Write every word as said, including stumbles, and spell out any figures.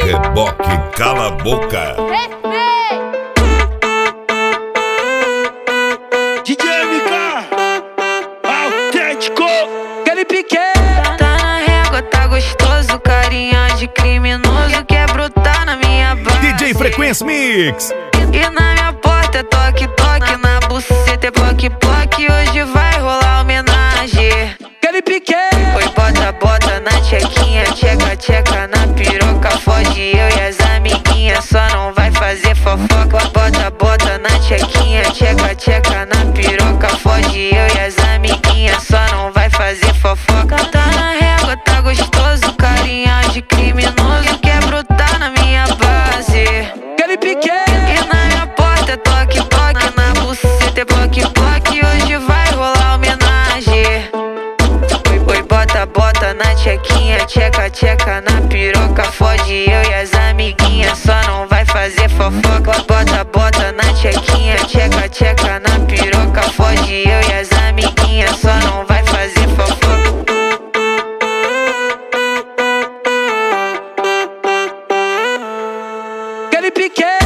Reboque cala a boca. D J M K autêntico, aquele pique. Tá na régua, tá gostoso, carinha de criminoso, quer brotar na minha base. D J Frequência Mix. E na minha porta é toque, toque, na buceta é ploque, ploque, hoje vai rolar homenagem. Aquele pique. Oi, bota, bota na tchequinha, tcheca, tcheca na piroca, foge eu e as amiguinhas, só não vai fazer fofoca. Bota, bota na tchequinha, tcheca, tcheca na piroca, foge eu e as amiguinhas, só não vai fazer fofoca. Tá na régua, tá gostoso, carinha de criminoso, quer brotar na minha base. Aquele pique. E na minha porta é toque, toque, na buceta é ploque, ploque, hoje vai rolar homenagem. Oi, bota, bota na tchequinha, tcheca, tcheca na piroca, foge eu e as amiguinhas, só não vai fazer fofoca.